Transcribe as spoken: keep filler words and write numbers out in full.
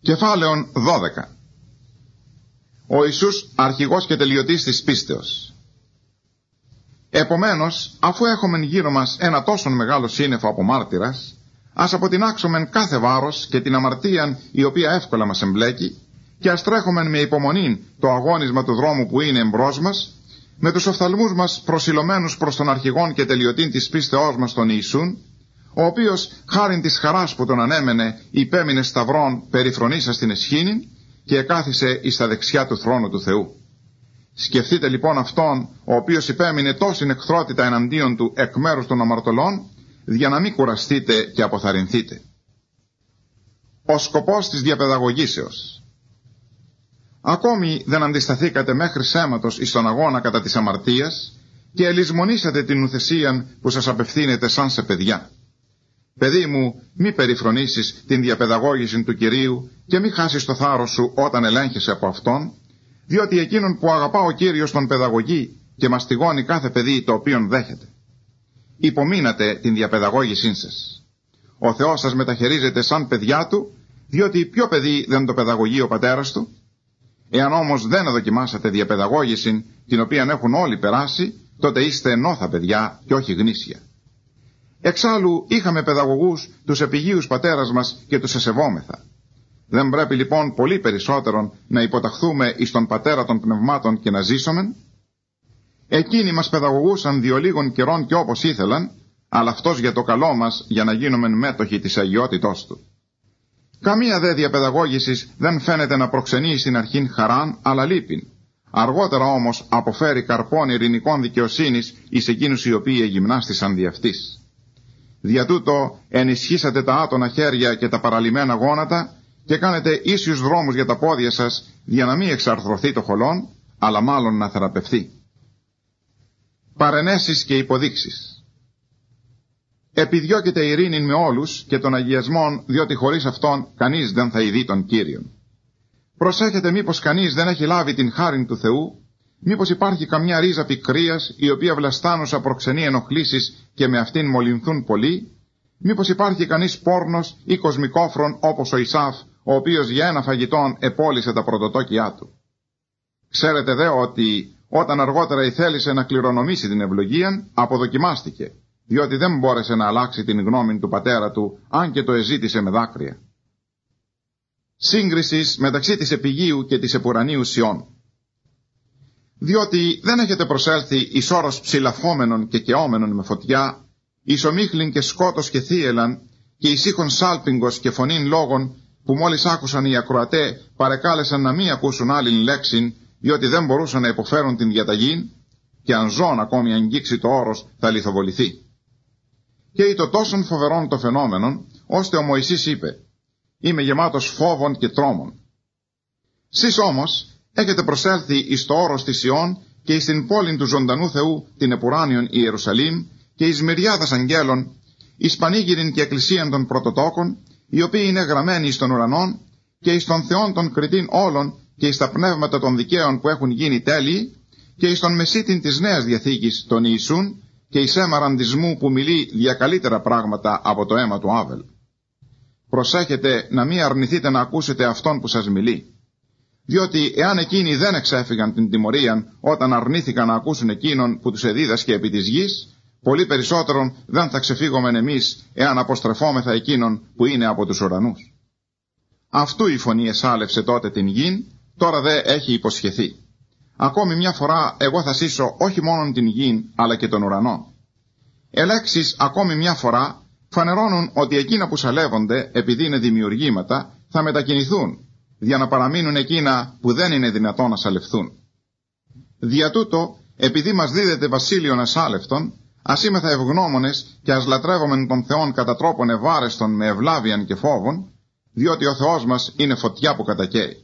Κεφάλαιον δώδεκα. Ο Ιησούς αρχηγός και τελειωτής της πίστεως. Επομένως, αφού έχομεν γύρω μας ένα τόσο μεγάλο σύννεφο από μάρτυρας, ας αποτινάξομεν κάθε βάρος και την αμαρτίαν η οποία εύκολα μας εμπλέκει, και ας τρέχομεν με υπομονήν το αγώνισμα του δρόμου που είναι εμπρός μας, με τους οφθαλμούς μας προσιλωμένους προς τον αρχηγόν και τελειωτήν της πίστεώς μας τον Ιησούν, ο οποίος χάριν της χαράς που τον ανέμενε υπέμεινε σταυρών περιφρονήσας την εσχήνην και εκάθισε εις τα δεξιά του θρόνου του Θεού. Σκεφτείτε λοιπόν αυτόν ο οποίος υπέμεινε τόσην εχθρότητα εναντίον του εκ μέρους των αμαρτωλών, για να μην κουραστείτε και αποθαρρυνθείτε. Ο σκοπός της διαπαιδαγωγήσεως. Ακόμη δεν αντισταθήκατε μέχρι σέματος εις τον αγώνα κατά της αμαρτίας και ελισμονήσατε την ουθεσίαν που σας απευθύνεται σαν σε παιδιά. Παιδί μου, μη περιφρονήσεις την διαπαιδαγώγηση του Κυρίου και μη χάσεις το θάρρος σου όταν ελέγχεσαι από Αυτόν, διότι εκείνον που αγαπά ο Κύριος τον παιδαγωγεί και μαστιγώνει κάθε παιδί το οποίον δέχεται. Υπομείνατε την διαπαιδαγώγησή σας. Ο Θεός σας μεταχειρίζεται σαν παιδιά Του, διότι ποιο παιδί δεν το παιδαγωγεί ο πατέρας του? Εάν όμως δεν δοκιμάσατε διαπαιδαγώγηση, την οποία έχουν όλοι περάσει, τότε είστε ενώθα παιδιά και όχι γνήσια. Εξάλλου είχαμε παιδαγωγούς τους επιγείους πατέρας μας και τους εσεβόμεθα. Δεν πρέπει λοιπόν πολύ περισσότερον να υποταχθούμε εις τον πατέρα των πνευμάτων και να ζήσομεν? Εκείνοι μας παιδαγωγούσαν διο λίγων καιρών και όπως ήθελαν, αλλά αυτός για το καλό μας, για να γίνομεν μέτοχοι της αγιότητός του. Καμία δε διαπαιδαγώγησης δεν φαίνεται να προξενεί στην αρχήν χαράν, αλλά λύπην. Αργότερα όμως αποφέρει καρπών ειρηνικών δικαιοσύνης εις εκείνους οι οποίοι εγυμνάστησαν δι' αυτής. Δια τούτο ενισχύσατε τα άτονα χέρια και τα παραλυμμένα γόνατα και κάνετε ίσιους δρόμους για τα πόδια σας, για να μην εξαρθρωθεί το χολόν, αλλά μάλλον να θεραπευθεί. Παρενέσεις και υποδείξεις. Επιδιώκετε ειρήνην με όλους και των αγιασμών, διότι χωρίς αυτόν κανείς δεν θα ειδεί τον Κύριον. Προσέχετε μήπως κανείς δεν έχει λάβει την χάριν του Θεού, μήπως υπάρχει καμιά ρίζα πικρίας η οποία βλαστάνουσα προξενεί ενοχλήσεις και με αυτήν μολυνθούν πολλοί, μήπως υπάρχει κανείς πόρνος ή κοσμικόφρον όπως ο Ισάφ, ο οποίος για ένα φαγητόν επόλυσε τα πρωτοτόκια του. Ξέρετε δε ότι όταν αργότερα ηθέλησε να κληρονομήσει την ευλογία, αποδοκιμάστηκε, διότι δεν μπόρεσε να αλλάξει την γνώμη του πατέρα του, αν και το εζήτησε με δάκρυα. Σύγκρισης μεταξύ της επιγείου και της επουρανίου Σιών. Διότι δεν έχετε προσέλθει εις όρος ψηλαφόμενων και καιόμενων με φωτιά, εις ομίχλην και σκότος και θύελαν, και εις ήχον σάλπιγγος και φωνήν λόγων, που μόλις άκουσαν οι ακροατέ παρεκάλεσαν να μην ακούσουν άλλην λέξην, διότι δεν μπορούσαν να υποφέρουν την διαταγή, και αν ζών ακόμη αγγίξει το όρος θα λιθοβοληθεί. Και είτο τόσον φοβερόν το φαινόμενον, ώστε ο Μωυσής είπε: «Είμαι γεμάτος φόβων και τρόμων». Σεις όμως έχετε προσέλθει εις το όρος της Ιών και εις την πόλην του ζωντανού Θεού, την επουράνιον Ιερουσαλήμ, και εις μυριάδας αγγέλων, εις πανήγυριν και εκκλησίαν των πρωτοτόκων, οι οποίοι είναι γραμμένοι εις των ουρανών, και εις των Θεών των κριτήν όλων, και εις τα πνεύματα των δικαίων που έχουν γίνει τέλειοι, και εις τον μεσίτην της Νέας Διαθήκης, τον Ιησούν, και εις αίμα ραντισμού που μιλεί δια καλύτερα πράγματα από το αίμα του Άβελ. Προσέχετε να μην αρνηθείτε να ακούσετε αυτόν που σας μιλεί. Διότι εάν εκείνοι δεν εξέφυγαν την τιμωρίαν όταν αρνήθηκαν να ακούσουν εκείνον που τους εδίδασκε επί της γης, πολύ περισσότερον δεν θα ξεφύγομεν εμείς εάν αποστρεφόμεθα εκείνον που είναι από τους ουρανούς. Αυτού η φωνή εσάλευσε τότε την γην, τώρα δε έχει υποσχεθεί. Ακόμη μια φορά εγώ θα σύσω όχι μόνον την γην αλλά και τον ουρανό. Ελέξεις ακόμη μια φορά φανερώνουν ότι εκείνα που σαλεύονται επειδή είναι δημιουργήματα θα μετακινηθούν, για να παραμείνουν εκείνα που δεν είναι δυνατόν να σαλευθούν. Δια τούτο, επειδή μας δίδεται βασίλειον ασάλευτον, ας είμεθα ευγνώμονες και ας λατρεύομεν τον Θεόν κατά τρόπον ευάρεστον με ευλάβιαν και φόβον, διότι ο Θεός μας είναι φωτιά που κατακαίει.